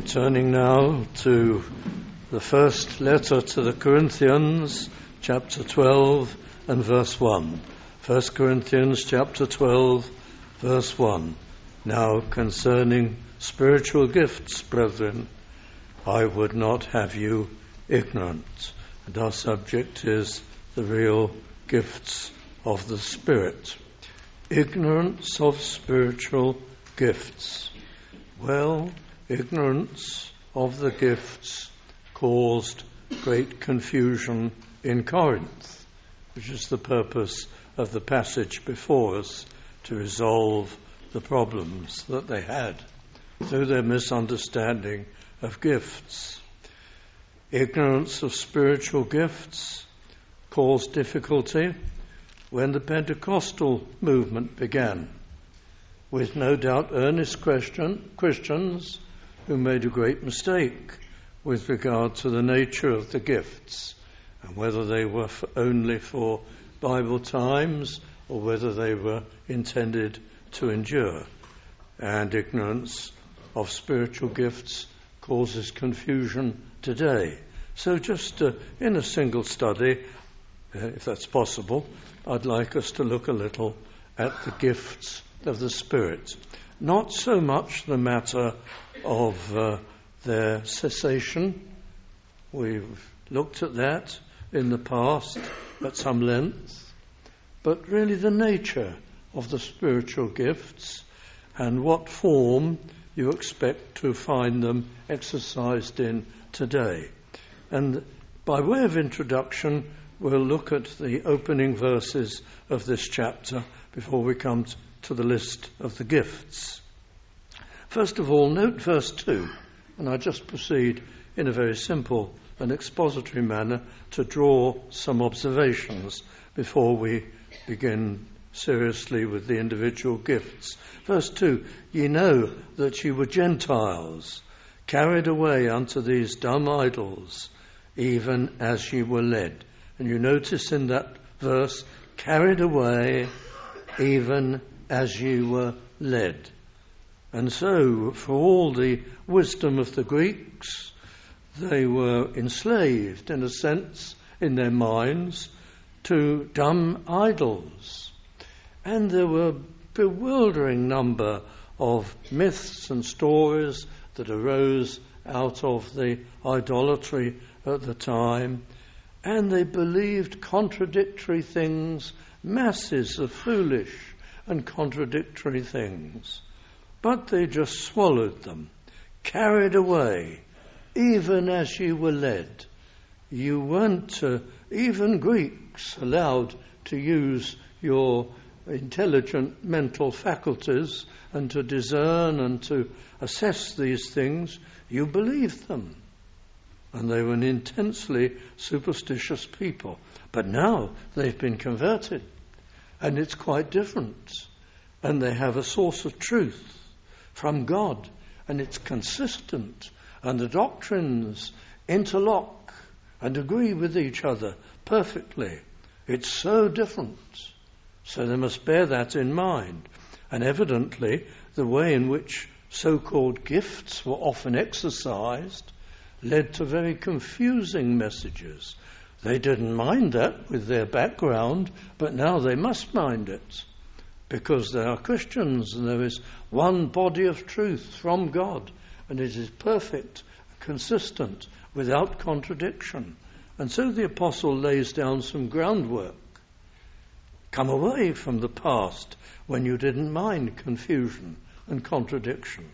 Turning now to the first letter to the Corinthians, chapter 12 and verse 1. 1 Corinthians chapter 12, verse 1. Now concerning spiritual gifts, brethren, I would not have you ignorant. And our subject is the real gifts of the Spirit. Ignorance of spiritual gifts. Well, ignorance of the gifts caused great confusion in Corinth, which is the purpose of the passage before us, to resolve the problems that they had through their misunderstanding of gifts. Ignorance of spiritual gifts caused difficulty when the Pentecostal movement began, with no doubt earnest Christians who made a great mistake with regard to the nature of the gifts and whether they were only for Bible times or whether they were intended to endure. And ignorance of spiritual gifts causes confusion today. So just in a single study, if that's possible, I'd like us to look a little at the gifts of the Spirit. Not so much the matter of their cessation. We've looked at that in the past at some length, but really the nature of the spiritual gifts and what form you expect to find them exercised in today. And by way of introduction, we'll look at the opening verses of this chapter before we come to the list of the gifts. First of all, note verse 2, and I just proceed in a very simple and expository manner to draw some observations before we begin seriously with the individual gifts. Verse 2, ye know that ye were Gentiles, carried away unto these dumb idols, even as ye were led. And you notice in that verse, carried away even as ye were led. And so, for all the wisdom of the Greeks, they were enslaved, in a sense, in their minds, to dumb idols. And there were a bewildering number of myths and stories that arose out of the idolatry at the time. And they believed contradictory things, masses of foolish and contradictory things. But they just swallowed them, carried away, even as you were led. You weren't, even Greeks, allowed to use your intelligent mental faculties and to discern and to assess these things. You believed them. And they were an intensely superstitious people. But now they've been converted. And it's quite different. And they have a source of truth from God. And it's consistent. And the doctrines interlock and agree with each other perfectly. It's so different. So they must bear that in mind. And evidently, the way in which so-called gifts were often exercised led to very confusing messages. They didn't mind that with their background, but now they must mind it, because they are Christians and there is one body of truth from God, and it is perfect, consistent, without contradiction. And so the apostle lays down some groundwork. Come away from the past when you didn't mind confusion and contradiction.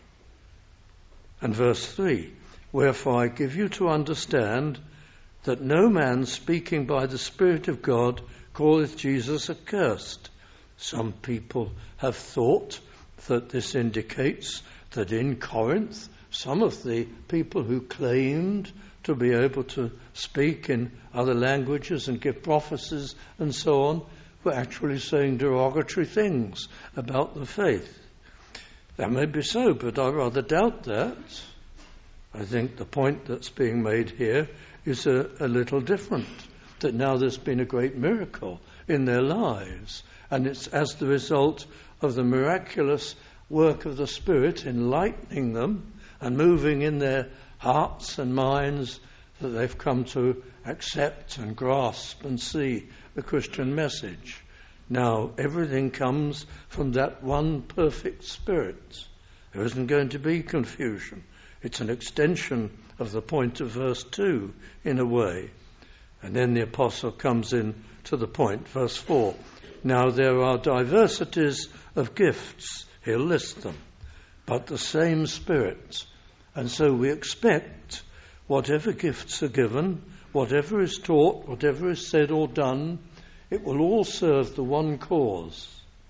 And verse 3, wherefore I give you to understand that no man speaking by the Spirit of God calleth Jesus accursed. Some people have thought that this indicates that in Corinth, some of the people who claimed to be able to speak in other languages and give prophecies and so on were actually saying derogatory things about the faith. That may be so, but I rather doubt that. I think the point that's being made here is a little different, that now there's been a great miracle in their lives, and it's as the result of the miraculous work of the Spirit enlightening them and moving in their hearts and minds that they've come to accept and grasp and see the Christian message. Now, everything comes from that one perfect Spirit. There isn't going to be confusion. It's an extension of the point of verse 2 in a way. And then the apostle comes in to the point, verse 4. Now there are diversities of gifts, he'll list them, but the same Spirit. And so we expect whatever gifts are given, whatever is taught, whatever is said or done, it will all serve the one cause.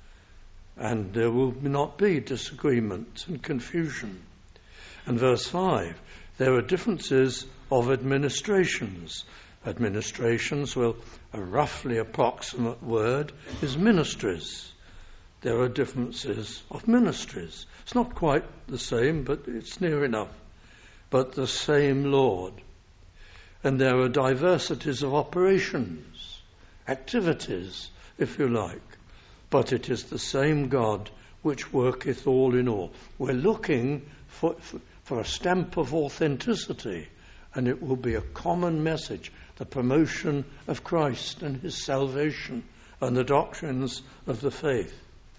And there will not be disagreement and confusion. And verse 5, there are differences of administrations. Administrations, well, a roughly approximate word is ministries. There are differences of ministries. It's not quite the same, but it's near enough. But the same Lord. And there are diversities of operations, activities, if you like. But it is the same God which worketh all in all. We're looking for a stamp of authenticity, and it will be a common message, the promotion of Christ and his salvation and the doctrines of the faith.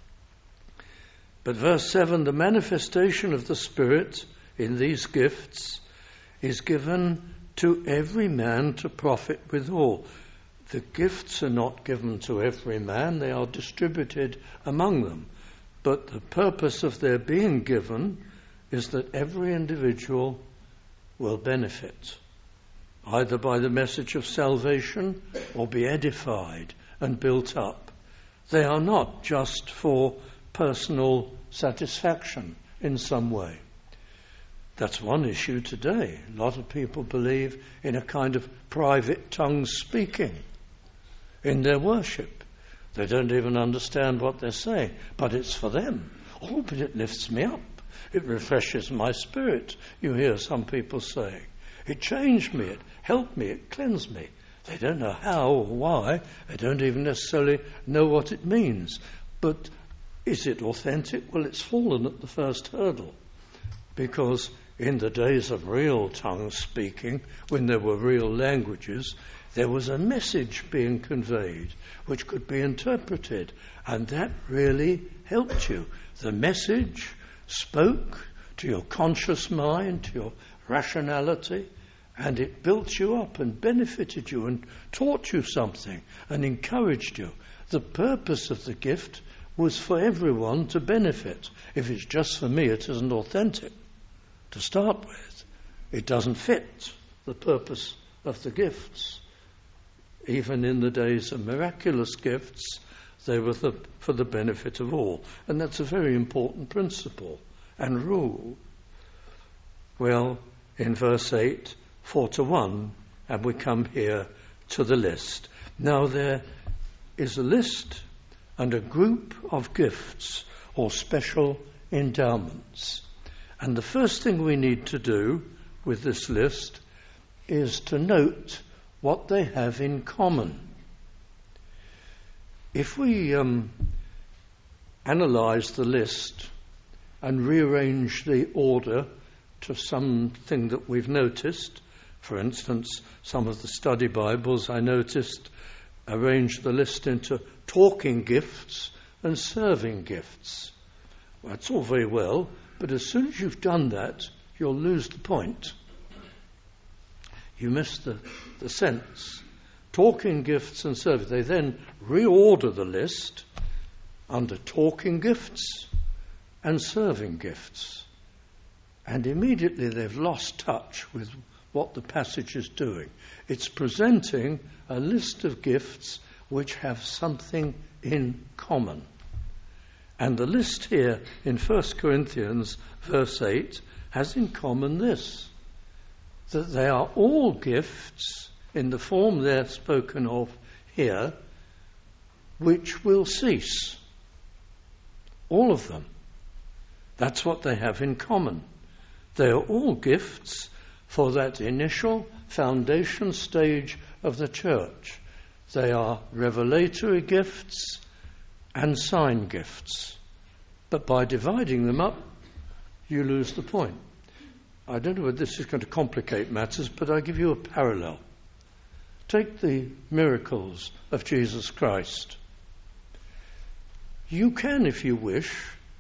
But verse 7, the manifestation of the Spirit in these gifts is given to every man to profit withal. The gifts are not given to every man, they are distributed among them. But the purpose of their being given is that every individual will benefit, either by the message of salvation or be edified and built up. They are not just for personal satisfaction in some way. That's one issue today. A lot of people believe in a kind of private tongue speaking in their worship. They don't even understand what they're saying, but it's for them. Oh, but it lifts me up. It refreshes my spirit, you hear some people saying. It changed me, it helped me, it cleansed me. They don't know how or why. They don't even necessarily know what it means. But is it authentic? Well, it's fallen at the first hurdle. Because in the days of real tongue speaking, when there were real languages, there was a message being conveyed which could be interpreted. And that really helped you. The message spoke to your conscious mind, to your rationality, and it built you up and benefited you and taught you something and encouraged you. The purpose of the gift was for everyone to benefit. If it's just for me, it isn't authentic to start with. It doesn't fit the purpose of the gifts. Even in the days of miraculous gifts, they were for the benefit of all. And that's a very important principle and rule. Well, in verse 8, 4-1, and we come here to the list. Now there is a list and a group of gifts or special endowments. And the first thing we need to do with this list is to note what they have in common. If we analyse the list and rearrange the order to something that we've noticed, for instance, some of the study Bibles I noticed arranged the list into talking gifts and serving gifts. Well, that's all very well, but as soon as you've done that, you'll lose the point. You miss the sense. Talking gifts and service. They then reorder the list under talking gifts and serving gifts. And immediately they've lost touch with what the passage is doing. It's presenting a list of gifts which have something in common. And the list here in 1 Corinthians verse 8 has in common this, that they are all gifts in the form they're spoken of here, which will cease. All of them. That's what they have in common. They are all gifts for that initial foundation stage of the church. They are revelatory gifts and sign gifts. But by dividing them up, you lose the point. I don't know whether this is going to complicate matters, but I give you a parallel. Take the miracles of Jesus Christ. You can, if you wish,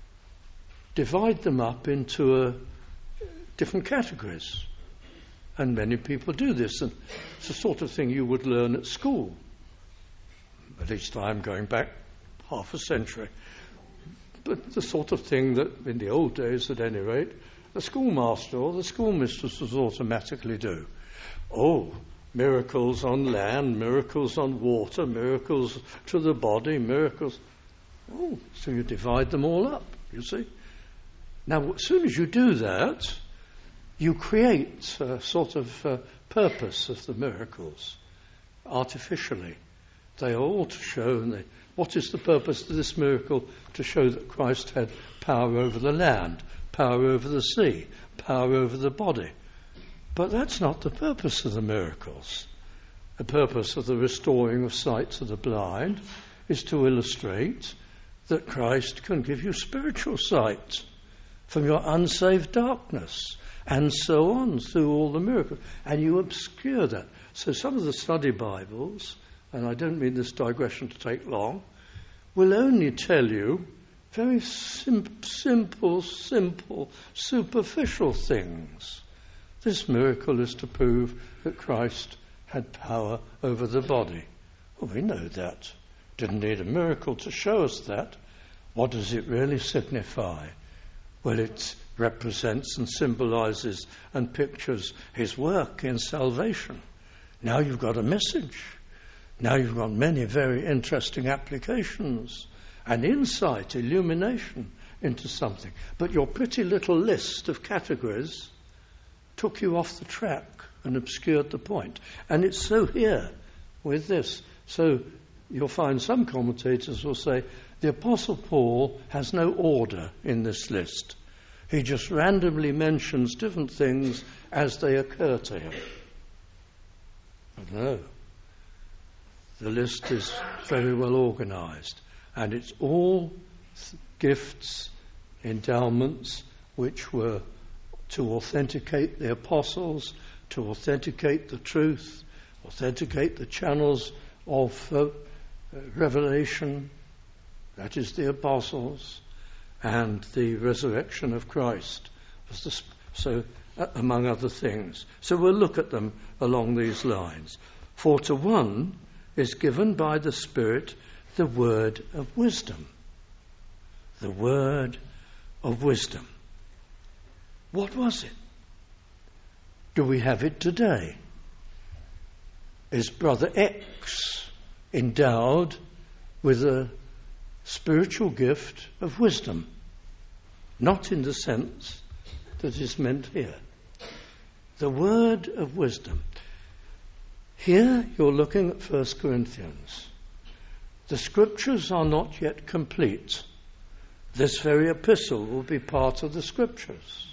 divide them up into different categories. And many people do this, and it's the sort of thing you would learn at school. At least I'm going back half a century. But the sort of thing that, in the old days at any rate, the schoolmaster or the schoolmistress would automatically do. Oh, miracles on land, miracles on water, miracles to the body, miracles. Oh, so you divide them all up, you see. Now, as soon as you do that, you create a sort of purpose of the miracles artificially. They are all to show, what is the purpose of this miracle? To show that Christ had power over the land, power over the sea, power over the body. But that's not the purpose of the miracles. The purpose of the restoring of sight to the blind is to illustrate that Christ can give you spiritual sight from your unsaved darkness, and so on through all the miracles. And you obscure that. So some of the study Bibles, and I don't mean this digression to take long, will only tell you very simple, superficial things. This miracle is to prove that Christ had power over the body. Well, we know that. Didn't need a miracle to show us that. What does it really signify? Well, it represents and symbolises and pictures his work in salvation. Now you've got a message. Now you've got many very interesting applications and insight, illumination into something. But your pretty little list of categories took you off the track and obscured the point. And it's so here with this. So you'll find some commentators will say the Apostle Paul has no order in this list. He just randomly mentions different things as they occur to him. But no. The list is very well organised, and it's all gifts, endowments, which were to authenticate the apostles, to authenticate the truth, authenticate the channels of revelation, that is the apostles, and the resurrection of Christ. So, among other things. So we'll look at them along these lines. For to one is given by the Spirit the word of wisdom. The word of wisdom. What was it? Do we have it today? Is Brother X endowed with a spiritual gift of wisdom? Not in the sense that is meant here. The word of wisdom. Here you're looking at 1 Corinthians. The scriptures are not yet complete. This very epistle will be part of the scriptures.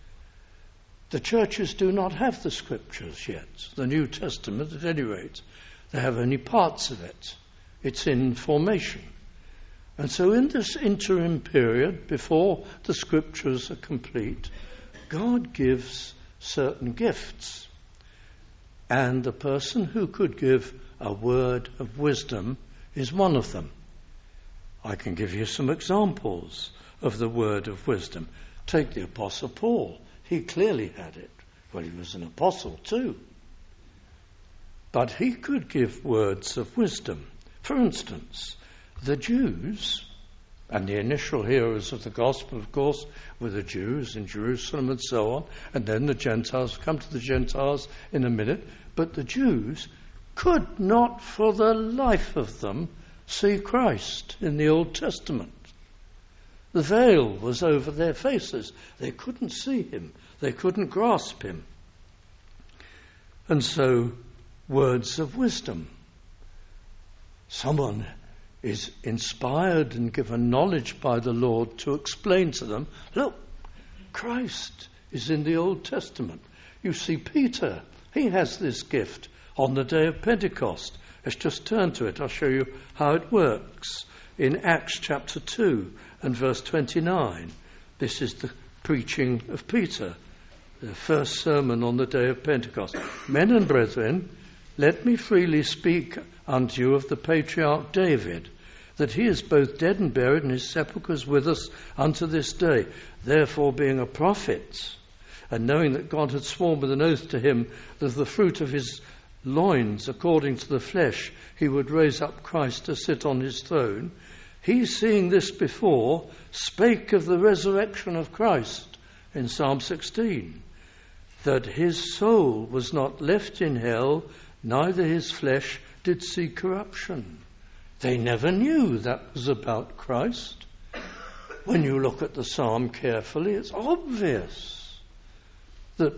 The churches do not have the scriptures yet. The New Testament, at any rate, they have only parts of it. It's in formation. And so in this interim period, before the scriptures are complete, God gives certain gifts. And the person who could give a word of wisdom is one of them. I can give you some examples of the word of wisdom. Take the Apostle Paul. He clearly had it. Well, he was an apostle too. But he could give words of wisdom. For instance, the Jews, and the initial hearers of the gospel, of course, were the Jews in Jerusalem and so on, and then the Gentiles. We'll come to the Gentiles in a minute. But the Jews could not for the life of them see Christ in the Old Testament. The veil was over their faces. They couldn't see him. They couldn't grasp him. And so, words of wisdom. Someone is inspired and given knowledge by the Lord to explain to them, look, Christ is in the Old Testament. You see Peter, he has this gift on the day of Pentecost. Let's just turn to it. I'll show you how it works. In Acts chapter 2 and verse 29, this is the preaching of Peter. the first sermon on the day of Pentecost. Men and brethren, let me freely speak unto you of the patriarch David, that he is both dead and buried, and his sepulchre is with us unto this day. Therefore, being a prophet, and knowing that God had sworn with an oath to him that of the fruit of his loins, according to the flesh, he would raise up Christ to sit on his throne, he, seeing this before, spake of the resurrection of Christ in Psalm 16, that his soul was not left in hell, neither his flesh did see corruption. They never knew that was about Christ. When you look at the psalm carefully, it's obvious that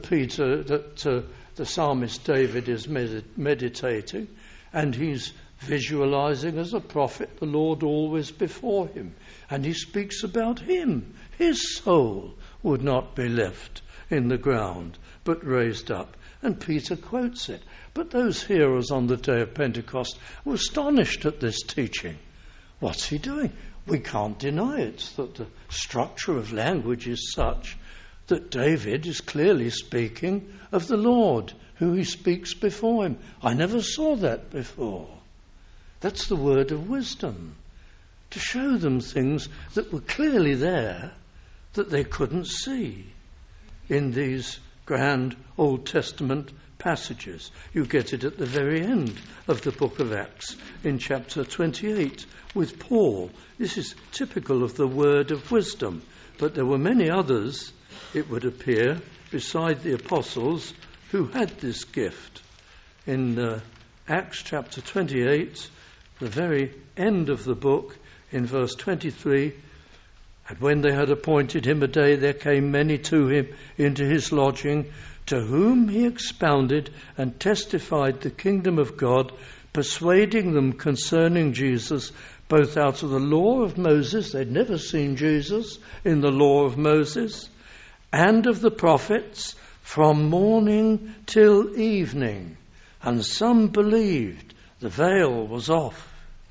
the psalmist David is meditating, and he's visualizing as a prophet the Lord always before him. And he speaks about him. His soul would not be left in the ground, but raised up. And Peter quotes it. But those hearers on the day of Pentecost were astonished at this teaching. What's he doing? We can't deny it, that the structure of language is such that David is clearly speaking of the Lord, who he speaks before him. I never saw that before. That's the word of wisdom, to show them things that were clearly there that they couldn't see in these grand Old Testament passages. You get it at the very end of the book of Acts in chapter 28 with Paul. This is typical of the word of wisdom, but there were many others, it would appear, beside the apostles who had this gift. In Acts chapter 28, the very end of the book, in verse 23, and when they had appointed him a day, there came many to him into his lodging, to whom he expounded and testified the kingdom of God, persuading them concerning Jesus, both out of the law of Moses — they'd never seen Jesus in the law of Moses — and of the prophets, from morning till evening. And some believed, the veil was off,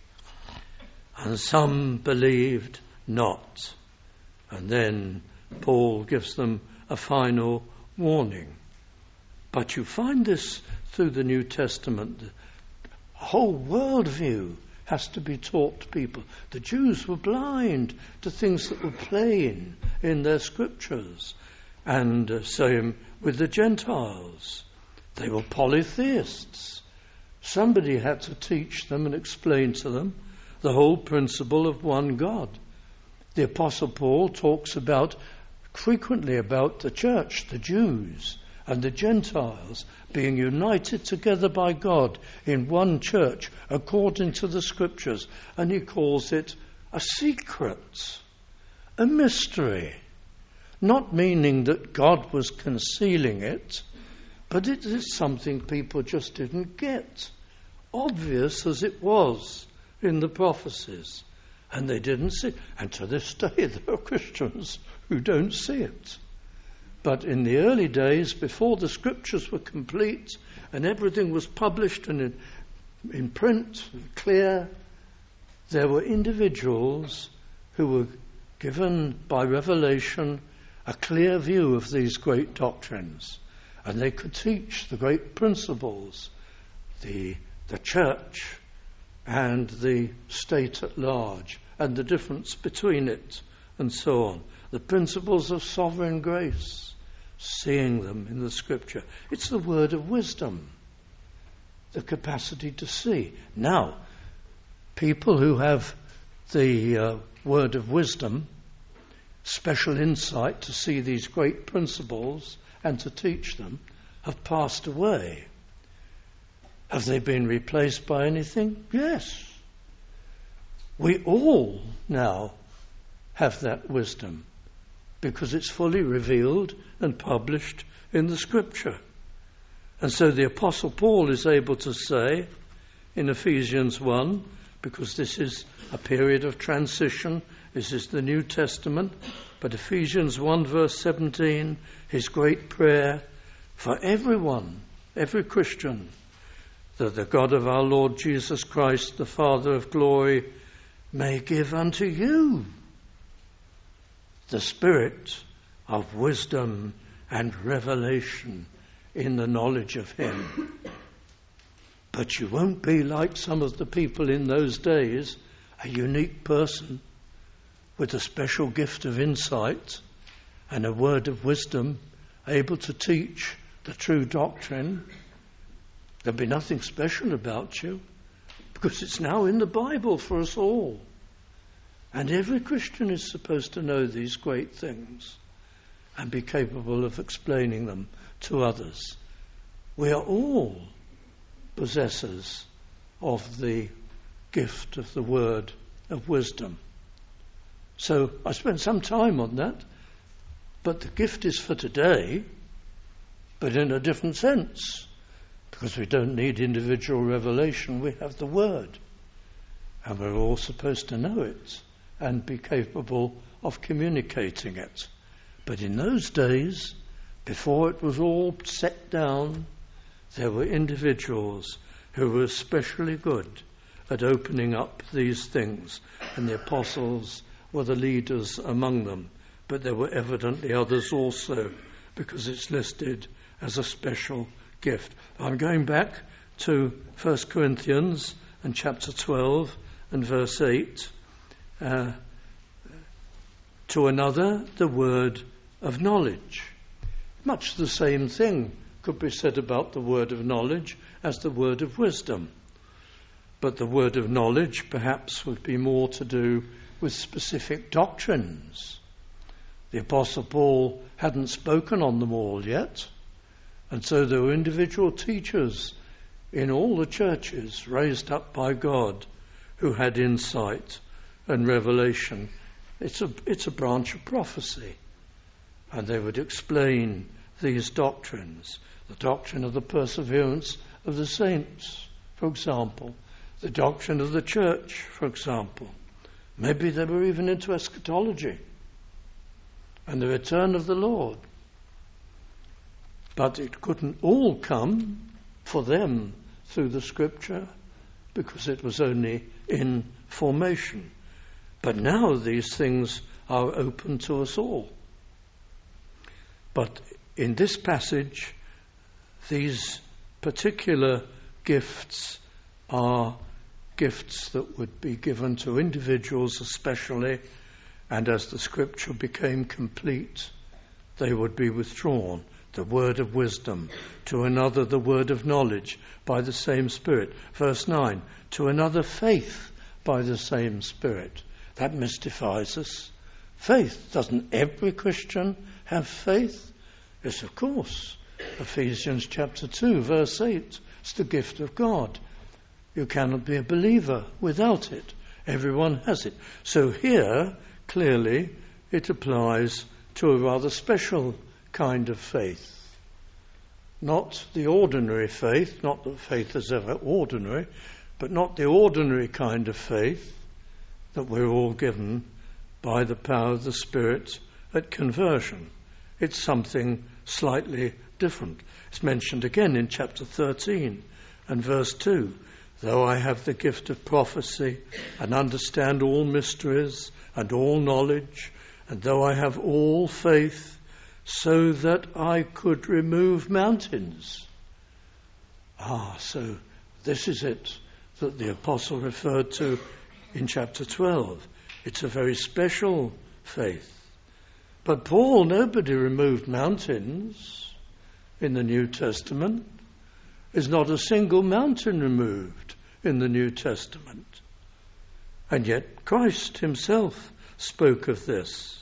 and some believed not. And then Paul gives them a final warning. But you find this through the New Testament. The whole worldview has to be taught to people. The Jews were blind to things that were plain in their scriptures. And same with the Gentiles. They were polytheists. Somebody had to teach them and explain to them the whole principle of one God. The Apostle Paul talks frequently about the church, the Jews and the Gentiles being united together by God in one church according to the scriptures. And he calls it a secret, a mystery. Not meaning that God was concealing it, but it is something people just didn't get, obvious as it was in the prophecies. And they didn't see it. And to this day there are Christians who don't see it. But in the early days, before the scriptures were complete and everything was published and in print, clear, there were individuals who were given by revelation a clear view of these great doctrines. And they could teach the great principles, the church and the state at large, and the difference between it, and so on. The principles of sovereign grace, seeing them in the scripture. It's the word of wisdom, the capacity to see. Now, people who have the word of wisdom, special insight to see these great principles and to teach them, have passed away. Have they been replaced by anything? Yes. We all now have that wisdom because it's fully revealed and published in the scripture. And so the Apostle Paul is able to say in Ephesians 1, because this is a period of transition, this is the New Testament, but Ephesians 1 verse 17, his great prayer for everyone, every Christian, that the God of our Lord Jesus Christ, the Father of glory, may give unto you the spirit of wisdom and revelation in the knowledge of him. But you won't be like some of the people in those days, a unique person with a special gift of insight and a word of wisdom, able to teach the true doctrine. There'll be nothing special about you, because it's now in the Bible for us all. And every Christian is supposed to know these great things and be capable of explaining them to others. We are all possessors of the gift of the word of wisdom. So I spent some time on that, but the gift is for today, but in a different sense, because we don't need individual revelation, we have the word, and we're all supposed to know it and be capable of communicating it. But in those days, before it was all set down, there were individuals who were especially good at opening up these things, and the apostles were the leaders among them. But there were evidently others also, because it's listed as a special gift. I'm going back to 1 Corinthians and chapter 12 and verse 8. To another, the word of knowledge. Much the same thing could be said about the word of knowledge as the word of wisdom. But the word of knowledge perhaps would be more to do with specific doctrines. The Apostle Paul hadn't spoken on them all yet, and so there were individual teachers in all the churches raised up by God who had insight and revelation. It's a branch of prophecy, and they would explain these doctrines. The doctrine of the perseverance of the saints, for example. The doctrine of the church, for example. Maybe they were even into eschatology and the return of the Lord. But it couldn't all come for them through the Scripture, because it was only in formation. But now these things are open to us all. But in this passage, these particular gifts are gifts that would be given to individuals especially, and as the Scripture became complete, they would be withdrawn. The word of wisdom, to another the word of knowledge by the same Spirit. Verse 9, to another faith by the same Spirit. That mystifies us. Faith. Doesn't every Christian have faith? Yes, of course. Ephesians chapter 2, verse 8. It's the gift of God. You cannot be a believer without it. Everyone has it. So here, clearly, it applies to a rather special kind of faith. Not the ordinary faith, not that faith is ever ordinary, but not the ordinary kind of faith that we're all given by the power of the Spirit at conversion. It's something slightly different. It's mentioned again in chapter 13 and verse 2. Though I have the gift of prophecy and understand all mysteries and all knowledge, and though I have all faith, so that I could remove mountains. So this is it that the apostle referred to in chapter 12. It's a very special faith. But Paul, nobody removed mountains in the New Testament. There's not a single mountain removed in the New Testament. And yet Christ himself spoke of this.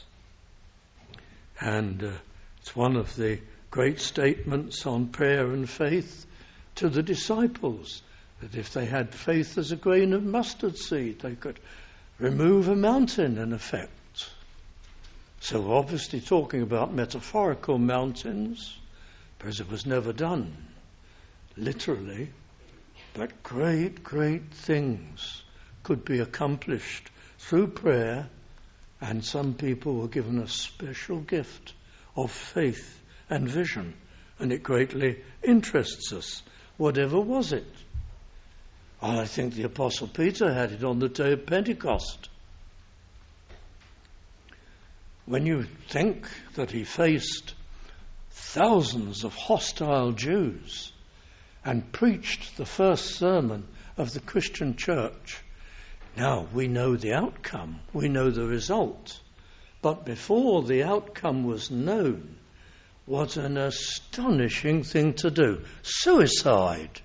And it's one of the great statements on prayer and faith to the disciples, that if they had faith as a grain of mustard seed, they could remove a mountain in effect. So we're obviously talking about metaphorical mountains, because it was never done literally, but great, great things could be accomplished through prayer, and some people were given a special gift of faith and vision, and it greatly interests us. Whatever was it? Well, I think the Apostle Peter had it on the day of Pentecost. When you think that he faced thousands of hostile Jews and preached the first sermon of the Christian church. Now we know the outcome, we know the result. But before the outcome was known, what an astonishing thing to do. Suicide.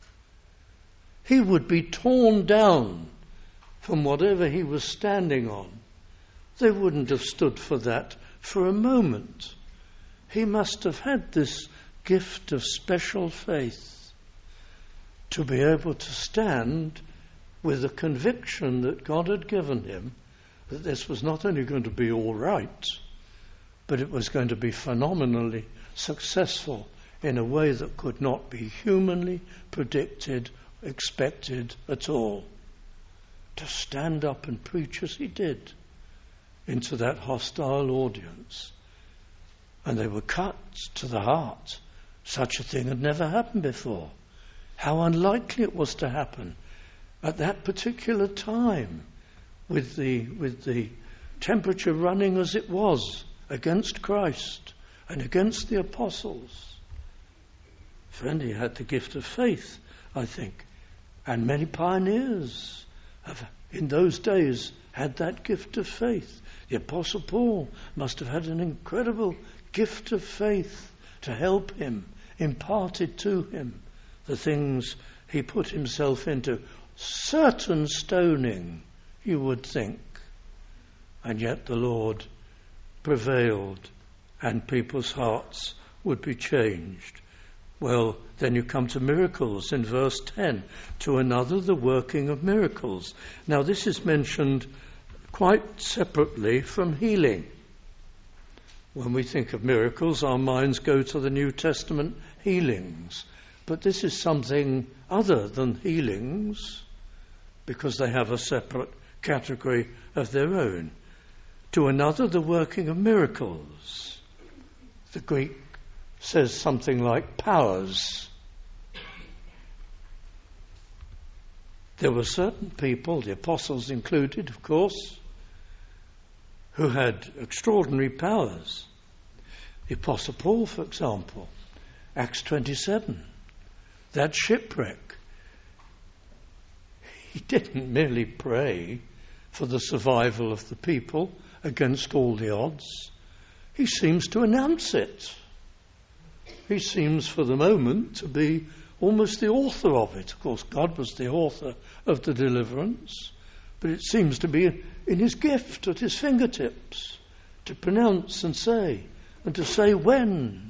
He would be torn down from whatever he was standing on. They wouldn't have stood for that for a moment. He must have had this gift of special faith to be able to stand with the conviction that God had given him that this was not only going to be all right, but it was going to be phenomenally successful in a way that could not be humanly predicted, expected at all. To stand up and preach as he did into that hostile audience. And they were cut to the heart. Such a thing had never happened before. How unlikely it was to happen at that particular time, with the temperature running as it was against Christ and against the apostles. Friend, he had the gift of faith, I think. And many pioneers in those days had that gift of faith. The Apostle Paul must have had an incredible gift of faith to help him, imparted to him the things he put himself into. Certain stoning, you would think. And yet the Lord prevailed and people's hearts would be changed. Well, then you come to miracles in verse 10. To another, the working of miracles. Now, this is mentioned quite separately from healing. When we think of miracles, our minds go to the New Testament healings. But this is something other than healings, because they have a separate category of their own. To another, the working of miracles. The Greek says something like powers. There were certain people, the apostles included, of course, who had extraordinary powers. The Apostle Paul, for example, Acts 27, that shipwreck. He didn't merely pray for the survival of the people against all the odds. He seems to announce it. He seems for the moment to be almost the author of it. Of course, God was the author of the deliverance, but it seems to be in his gift at his fingertips to pronounce and say, and to say when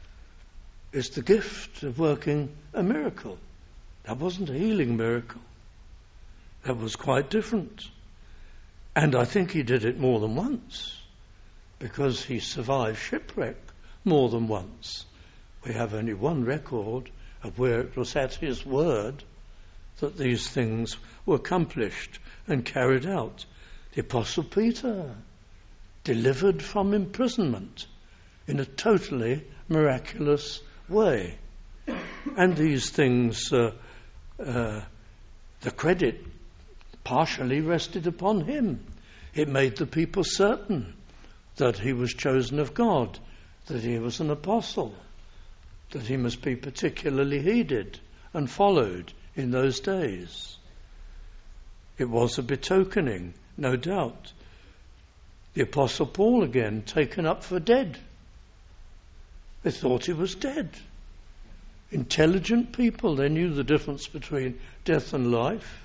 is the gift of working a miracle. That wasn't a healing miracle. That was quite different. And I think he did it more than once, because he survived shipwreck more than once. We have only one record of where it was at his word that these things were accomplished and carried out. The Apostle Peter, delivered from imprisonment in a totally miraculous way. And these things, the credit partially rested upon him. It made the people certain that he was chosen of God, that he was an apostle, that he must be particularly heeded and followed in those days. It was a betokening, no doubt. The Apostle Paul again, taken up for dead. They thought he was dead. Intelligent people, they knew the difference between death and life.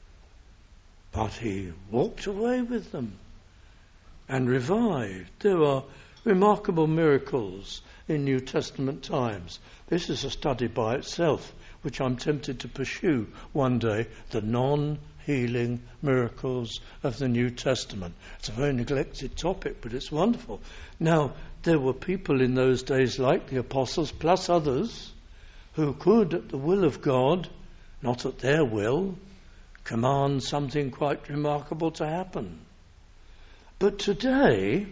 But he walked away with them and revived. There are remarkable miracles in New Testament times. This is a study by itself, which I'm tempted to pursue one day, the non-healing miracles of the New Testament. It's a very neglected topic, but it's wonderful. Now, there were people in those days like the apostles, plus others, who could, at the will of God, not at their will, command something quite remarkable to happen. But today,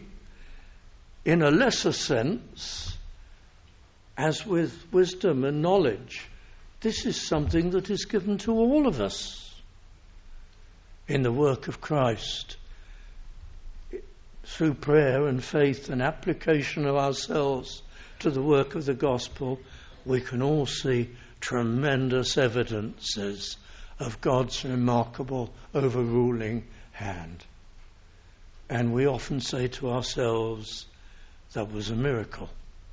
in a lesser sense, as with wisdom and knowledge, this is something that is given to all of us in the work of Christ. Through prayer and faith and application of ourselves to the work of the gospel, we can all see tremendous evidences of God's remarkable overruling hand. And we often say to ourselves, that was a miracle.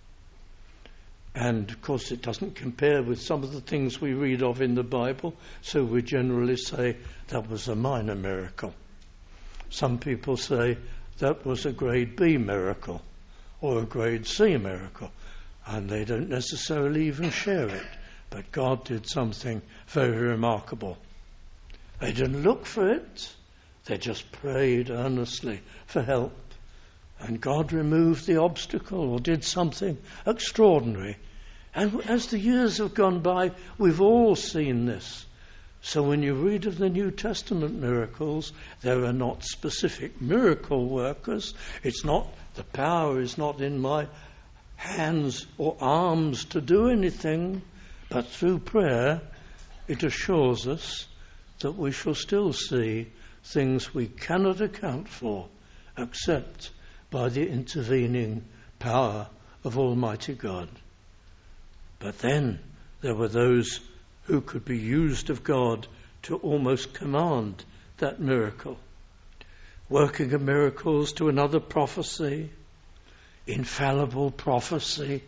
And of course it doesn't compare with some of the things we read of in the Bible, so we generally say that was a minor miracle. Some people say that was a grade B miracle or a grade C miracle, and they don't necessarily even share it. But God did something very remarkable. They didn't look for it. They just prayed earnestly for help. And God removed the obstacle or did something extraordinary. And as the years have gone by, we've all seen this. So when you read of the New Testament miracles, there are not specific miracle workers. It's not, the power is not in my hands or arms to do anything. But through prayer, it assures us that we shall still see things we cannot account for except by the intervening power of Almighty God. But then there were those who could be used of God to almost command that miracle. Working of miracles to another prophecy, infallible prophecy,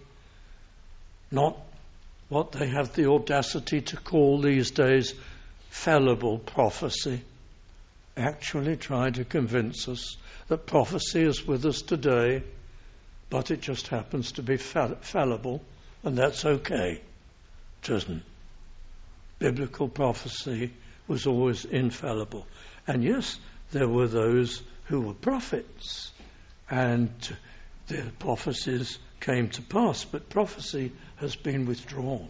not what they have the audacity to call these days fallible prophecy, actually trying to convince us that prophecy is with us today, but it just happens to be fallible, and that's okay. It isn't. Biblical prophecy was always infallible. And yes, there were those who were prophets, and their prophecies came to pass, but prophecy has been withdrawn.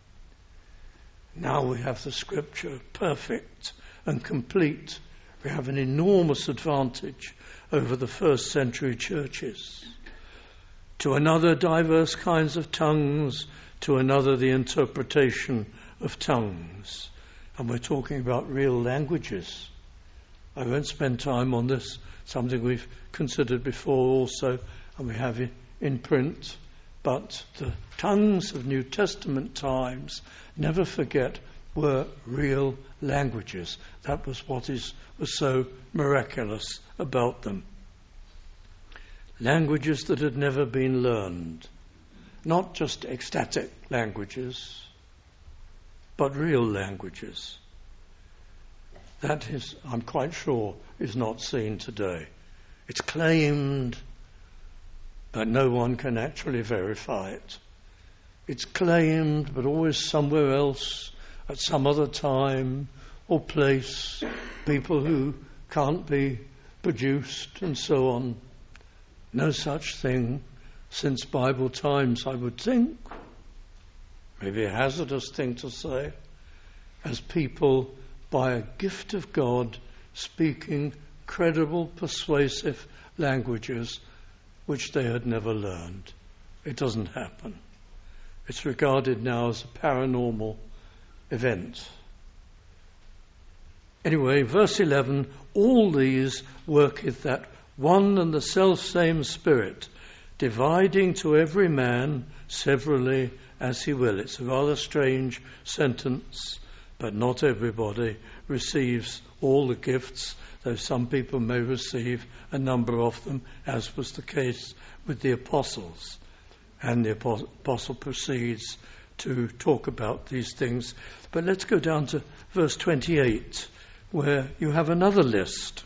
Now we have the Scripture perfect and complete. We have an enormous advantage over the first century churches. To another, diverse kinds of tongues, to another, the interpretation of tongues. And we're talking about real languages. I won't spend time on this, something we've considered before also, and we have it in print. But the tongues of New Testament times, never forget, were real languages. That was what was so miraculous about them. Languages that had never been learned. Not just ecstatic languages, but real languages. That is, I'm quite sure, is not seen today. It's claimed, but no one can actually verify it. It's claimed, but always somewhere else, at some other time or place, people who can't be produced and so on. No such thing since Bible times, I would think. Maybe a hazardous thing to say, as people, by a gift of God, speaking credible, persuasive languages which they had never learned. It doesn't happen. It's regarded now as a paranormal event. Anyway, verse 11, all these worketh that one and the selfsame Spirit, dividing to every man severally as he will. It's a rather strange sentence, but not everybody receives all the gifts, though some people may receive a number of them, as was the case with the apostles. And the apostle proceeds to talk about these things. But let's go down to verse 28, where you have another list.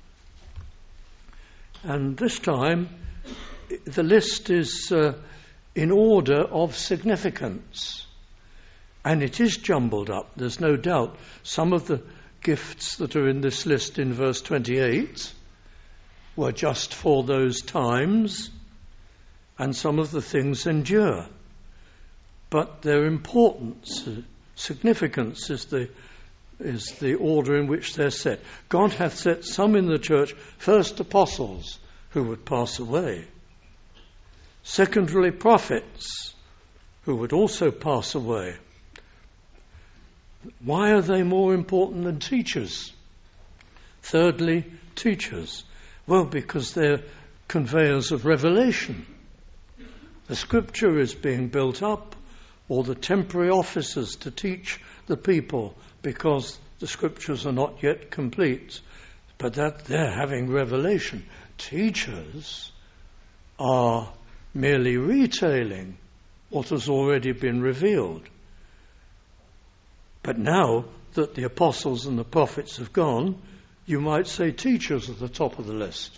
And this time, the list is in order of significance. And it is jumbled up, there's no doubt. Some of the gifts that are in this list in verse 28 were just for those times, and some of the things endure. But their importance, significance is the order in which they're set. God hath set some in the church, first apostles, who would pass away. Secondly, prophets, who would also pass away. Why are they more important than teachers? Thirdly, teachers. Well, because they're conveyors of revelation. The Scripture is being built up, or the temporary officers to teach the people, because the Scriptures are not yet complete, but that they're having revelation. Teachers are merely retailing what has already been revealed. But now that the apostles and the prophets have gone, you might say teachers are the top of the list.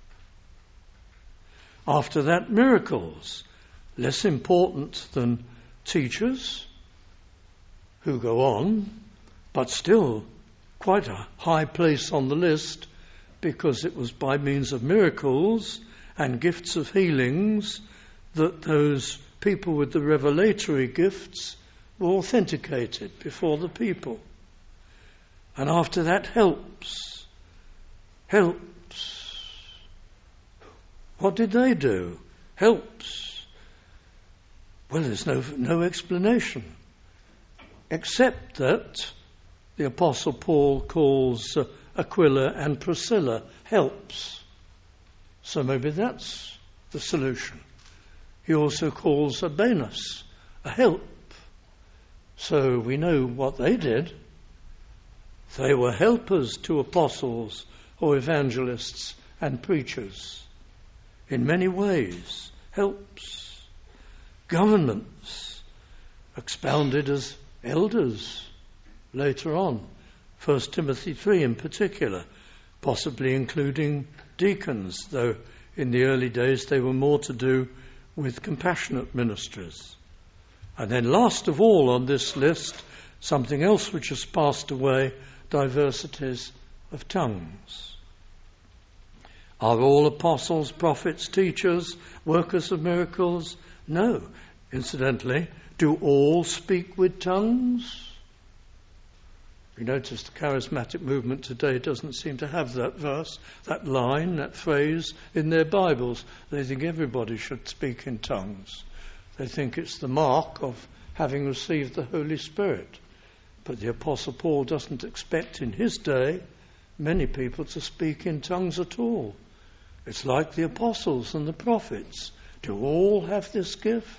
After that, miracles, less important than teachers who go on, but still quite a high place on the list, because it was by means of miracles and gifts of healings that those people with the revelatory gifts were authenticated before the people. And after that, helps. What did they do? Helps. Well, there's no explanation, except that the Apostle Paul calls Aquila and Priscilla helps. So maybe that's the solution. He also calls Urbanus a help. So we know what they did. They were helpers to apostles or evangelists and preachers. In many ways, helps. Governments, expounded as elders later on. 1 Timothy 3 in particular, possibly including deacons, though in the early days they were more to do with compassionate ministries. And then last of all on this list, something else which has passed away, diversities of tongues. Are all apostles, prophets, teachers, workers of miracles? No. Incidentally, do all speak with tongues? You notice the charismatic movement today doesn't seem to have that verse, that line, that phrase in their Bibles. They think everybody should speak in tongues. They think it's the mark of having received the Holy Spirit. But the Apostle Paul doesn't expect in his day many people to speak in tongues at all. It's like the apostles and the prophets. Do all have this gift?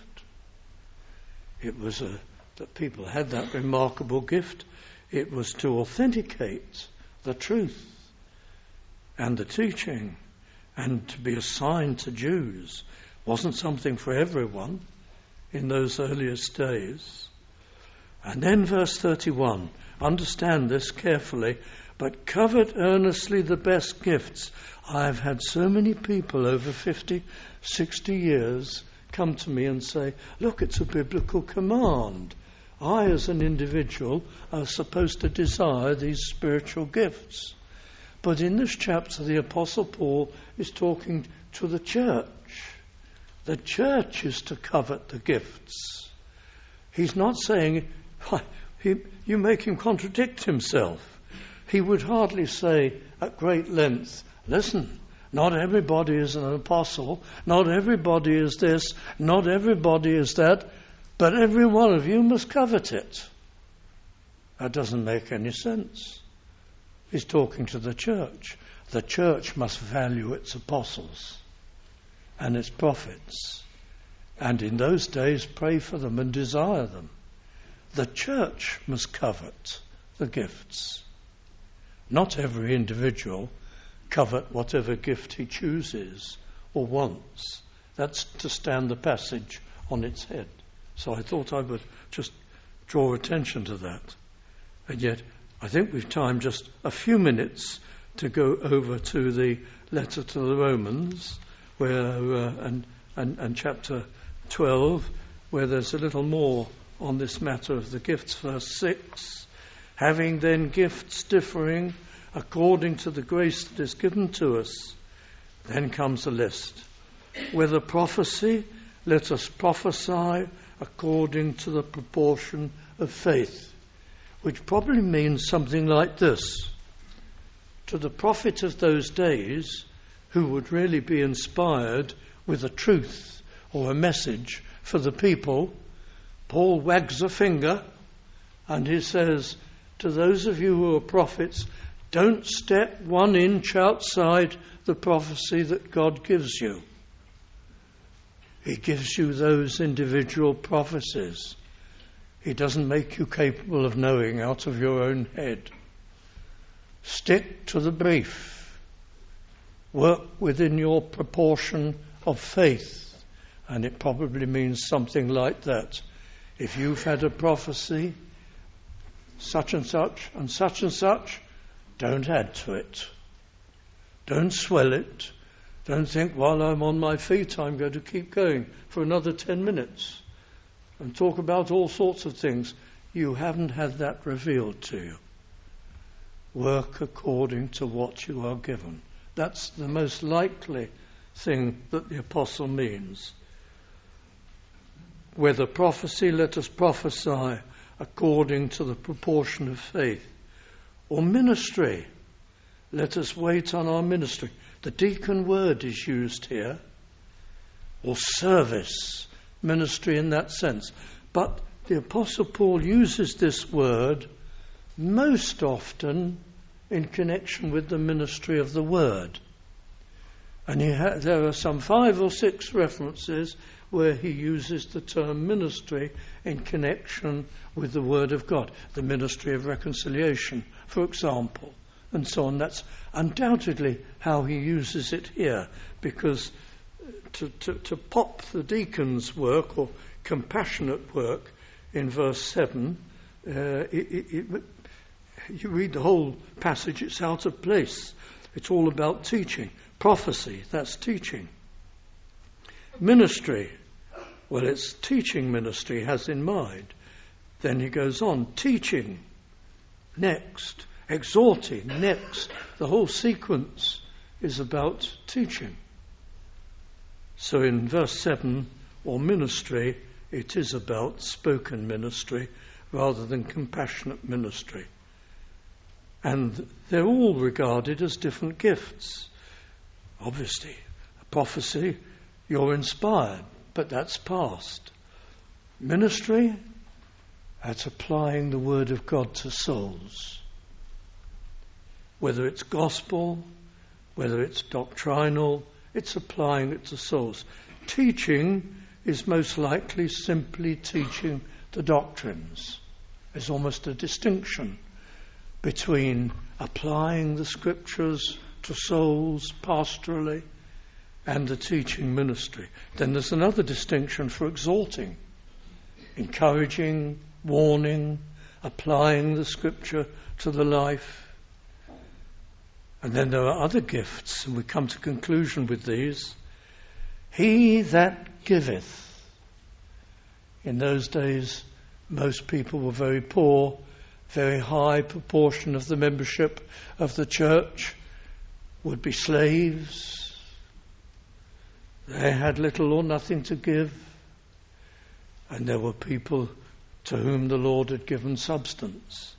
It was that people had that remarkable gift. It was to authenticate the truth and the teaching, and to be assigned to Jews. Wasn't something for everyone in those earliest days. And then verse 31, understand this carefully, but covet earnestly the best gifts. I've had so many people over 50, 60 years come to me and say, look, it's a biblical command. I, as an individual, are supposed to desire these spiritual gifts. But in this chapter, the Apostle Paul is talking to the church. The church is to covet the gifts. He's not saying, you make him contradict himself. He would hardly say at great length, listen, not everybody is an apostle, not everybody is this, not everybody is that, but every one of you must covet it. That doesn't make any sense. He's talking to the church. The church must value its apostles and its prophets, and in those days pray for them and desire them. The church must covet the gifts. Not every individual covet whatever gift he chooses or wants. That's to stand the passage on its head. So I thought I would just draw attention to that. And yet, I think we've time just a few minutes to go over to the letter to the Romans, where and chapter 12, where there's a little more on this matter of the gifts. Verse 6, having then gifts differing according to the grace that is given to us. Then comes a list. Whether prophecy, let us prophesy according to the proportion of faith, which probably means something like this. To the prophet of those days, who would really be inspired with a truth or a message for the people, Paul wags a finger and he says, to those of you who are prophets, don't step 1 inch outside the prophecy that God gives you. He gives you those individual prophecies. He doesn't make you capable of knowing out of your own head. Stick to the brief. Work within your proportion of faith. And it probably means something like that. If you've had a prophecy, such and such, don't add to it. Don't swell it. Don't think, while I'm on my feet, I'm going to keep going for another 10 minutes and talk about all sorts of things. You haven't had that revealed to you. Work according to what you are given. That's the most likely thing that the apostle means. Whether prophecy, let us prophesy according to the proportion of faith. Or ministry, let us wait on our ministry. The deacon word is used here. Or service, ministry in that sense. But the Apostle Paul uses this word most often in connection with the ministry of the word. And there are some 5 or 6 references where he uses the term ministry in connection with the Word of God. The ministry of reconciliation, for example, and so on. That's undoubtedly how he uses it here, because to pop the deacon's work or compassionate work in verse 7, you read the whole passage, it's out of place. It's all about teaching. Prophecy, that's teaching. Ministry, well, it's teaching ministry has in mind. Then he goes on, teaching, next, exhorting, next. The whole sequence is about teaching. So in verse 7, or ministry, it is about spoken ministry rather than compassionate ministry. And they're all regarded as different gifts. Obviously, a prophecy, you're inspired, but that's past. Ministry, that's applying the Word of God to souls. Whether it's gospel, whether it's doctrinal, it's applying it to souls. Teaching is most likely simply teaching the doctrines. There's almost a distinction between applying the scriptures to souls pastorally and the teaching ministry. Then there's another distinction for exhorting, encouraging, warning, applying the scripture to the life. And then there are other gifts, and we come to conclusion with these. He that giveth. In those days, most people were very poor. Very high proportion of the membership of the church would be slaves. They had little or nothing to give. And there were people to whom the Lord had given substance.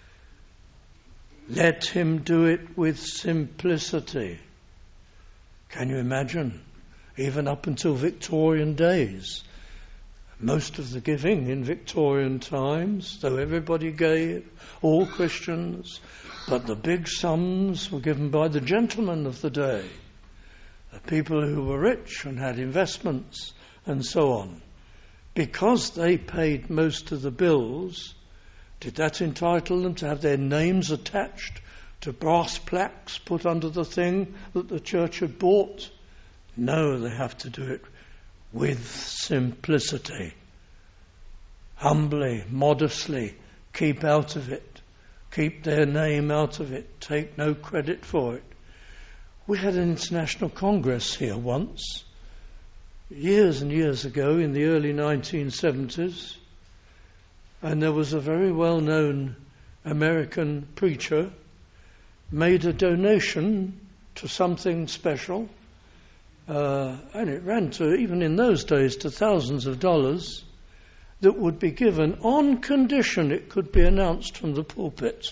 Let him do it with simplicity. Can you imagine? Even up until Victorian days, most of the giving in Victorian times, though everybody gave, all Christians, but the big sums were given by the gentlemen of the day, the people who were rich and had investments and so on. Because they paid most of the bills, did that entitle them to have their names attached to brass plaques put under the thing that the church had bought? No, they have to do it with simplicity. Humbly, modestly, keep out of it. Keep their name out of it. Take no credit for it. We had an international congress here once, years and years ago in the early 1970s, and there was a very well-known American preacher made a donation to something special, and it ran to, even in those days, to thousands of dollars that would be given on condition it could be announced from the pulpit.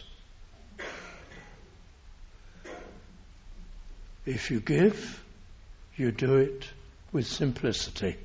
If you give, you do it with simplicity,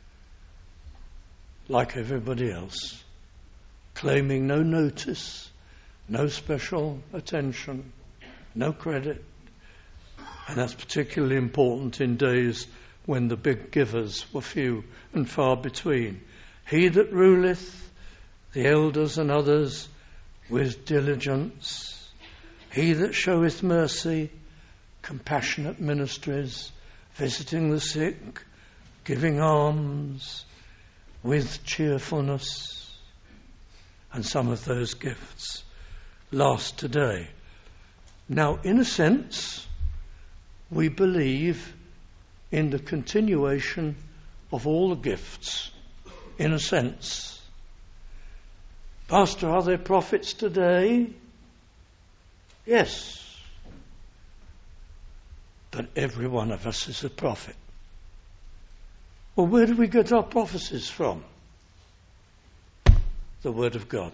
like everybody else, claiming no notice, no special attention, no credit. And that's particularly important in days when the big givers were few and far between. He that ruleth the elders and others with diligence, he that showeth mercy, compassionate ministries, visiting the sick, giving alms with cheerfulness. And some of those gifts last today. Now, in a sense, we believe in the continuation of all the gifts, in a sense. Pastor, are there prophets today? Yes. But every one of us is a prophet. Well, where do we get our prophecies from? The Word of God.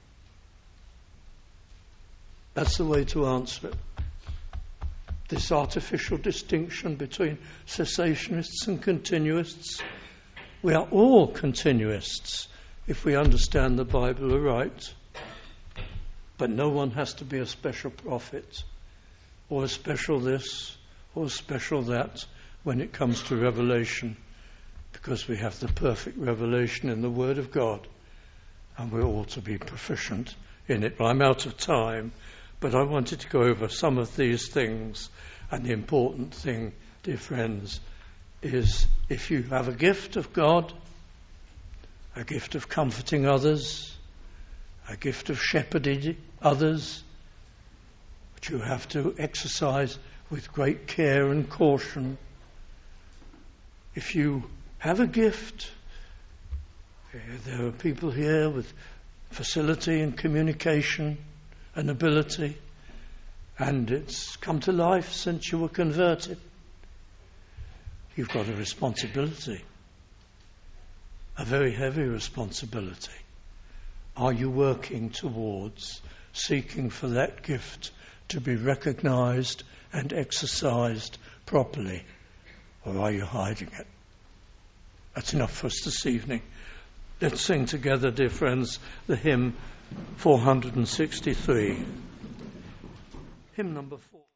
That's the way to answer it. This artificial distinction between cessationists and continuists. We are all continuists if we understand the Bible aright. But no one has to be a special prophet or a special this or a special that when it comes to revelation, because we have the perfect revelation in the Word of God and we're all to be proficient in it. Well, I'm out of time, but I wanted to go over some of these things. And the important thing, dear friends, is if you have a gift of God, a gift of comforting others, a gift of shepherding others, which you have to exercise with great care and caution. If you have a gift, there are people here with facility and communication and ability, and it's come to life since you were converted. You've got a responsibility, a very heavy responsibility. Are you working towards seeking for that gift to be recognized and exercised properly, or are you hiding it? That's enough for us this evening. Let's sing together, dear friends, the hymn 463. Hymn number 4.